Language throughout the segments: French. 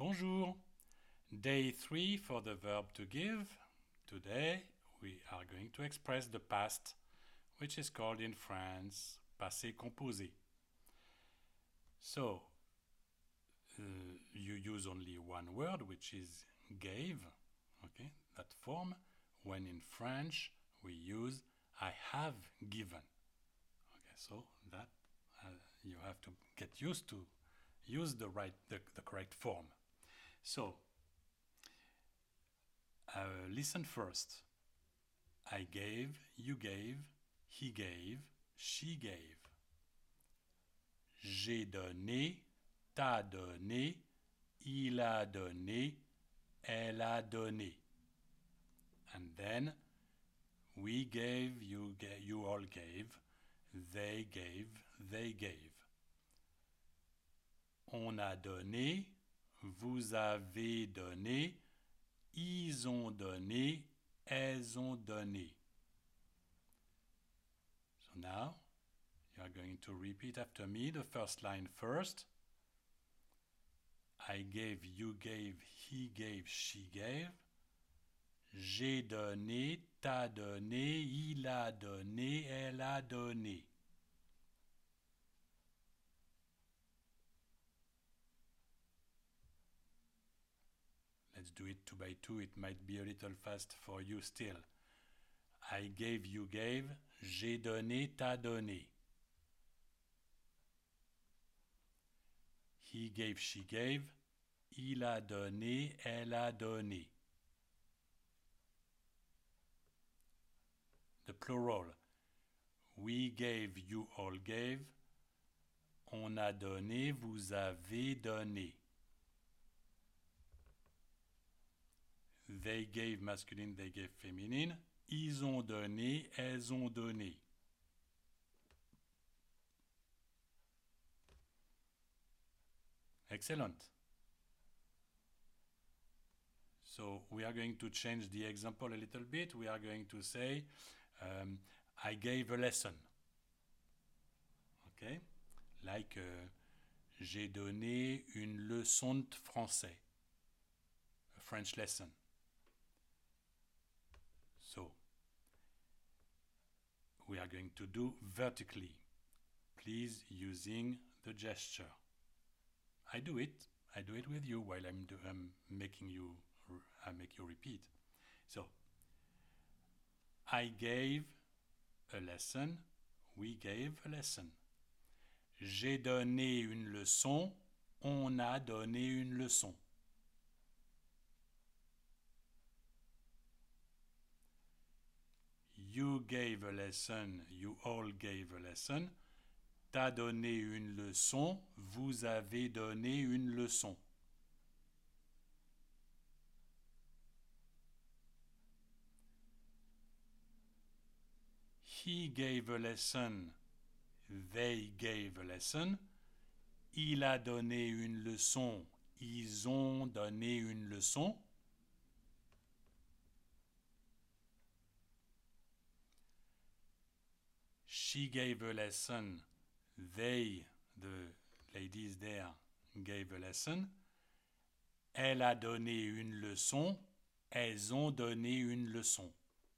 Bonjour. Day 3 for the verb to give. Today we are going to express the past, which is called in France passé composé. So you use only one word, which is gave, okay, that form, when in French we use I have given. Okay, so that you have to get used to use the correct form. So listen first. I gave, you gave, he gave, she gave. J'ai donné, t'as donné, il a donné, elle a donné. And then we gave, you all gave, they gave, they gave. On a donné, vous avez donné, ils ont donné, elles ont donné. So now you are going to repeat after me the first line first. I gave, you gave, he gave, she gave. J'ai donné, t'as donné, il a donné, elle a donné. Let's do it 2 by 2. It might be a little fast for you still. I gave, you gave. J'ai donné, t'as donné. He gave, she gave. Il a donné, elle a donné. The plural. We gave, you all gave. On a donné, vous avez donné. They gave masculine, they gave féminine. Ils ont donné, elles ont donné. Excellent. So we are going to change the example a little bit. We are going to say, I gave a lesson. Okay? Like, j'ai donné une leçon de français. A French lesson. So, we are going to do vertically. Please using the gesture. I do it with you while I make you repeat. So, I gave a lesson, we gave a lesson. J'ai donné une leçon, on a donné une leçon. You gave a lesson, you all gave a lesson. T'as donné une leçon, vous avez donné une leçon. He gave a lesson, they gave a lesson. Il a donné une leçon, ils ont donné une leçon. She gave a lesson, they, the ladies there, gave a lesson. Elle a donné une leçon, elles ont donné une leçon.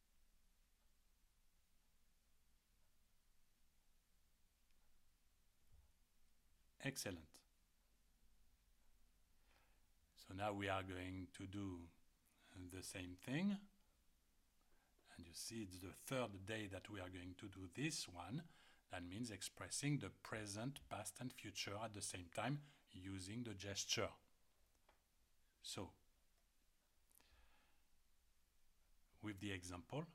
Excellent. So now we are going to do the same thing. And you see it's the third day that we are going to do this one. That means expressing the present, past and future at the same time using the gesture. So, with the example,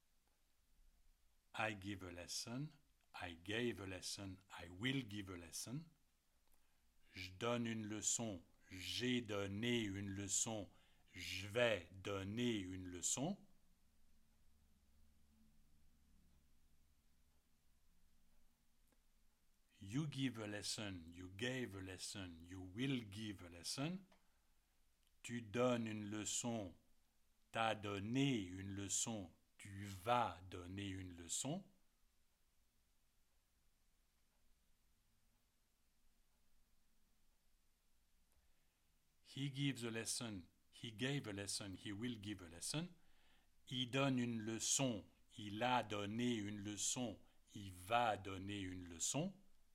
I give a lesson, I gave a lesson, I will give a lesson. Je donne une leçon, j'ai donné une leçon, je vais donner une leçon. You give a lesson, you gave a lesson, you will give a lesson. Tu donnes une leçon, t'as donné une leçon, tu vas donner une leçon. He gives a lesson. He gave a lesson. He will give a lesson. Il donne une leçon. Il a donné une leçon. Il va donner une leçon.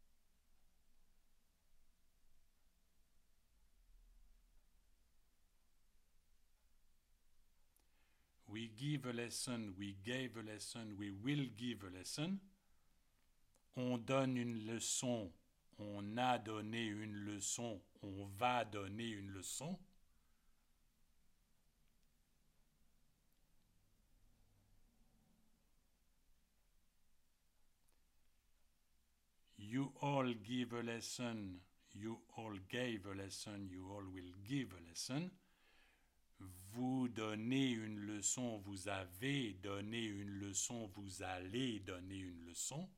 We give a lesson. We gave a lesson. We will give a lesson. On donne une leçon. On a donné une leçon. On va donner une leçon. You all give a lesson. You all gave a lesson. You all will give a lesson. Vous donnez une leçon. Vous avez donné une leçon. Vous allez donner une leçon.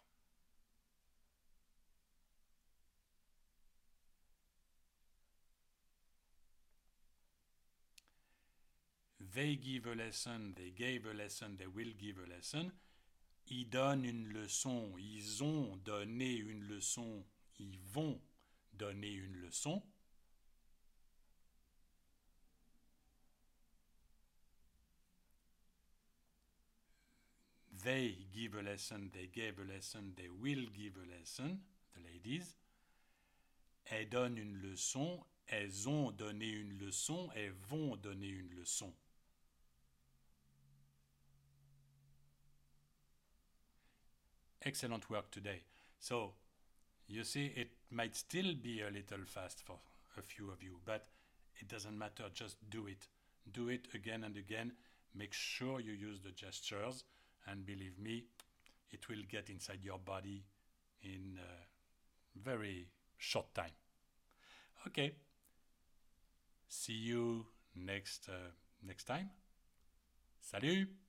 They give a lesson. They gave a lesson. They will give a lesson. Ils donnent une leçon. Ils ont donné une leçon. Ils vont donner une leçon. They give a lesson. They gave a lesson. They will give a lesson. The ladies. Elles donnent une leçon. Elles ont donné une leçon. Elles vont donner une leçon. Excellent work today. So, you see, it might still be a little fast for a few of you, but it doesn't matter. Just do it. Do it again and again. Make sure you use the gestures, and believe me, it will get inside your body in a very short time. Okay. See you next time. Salut!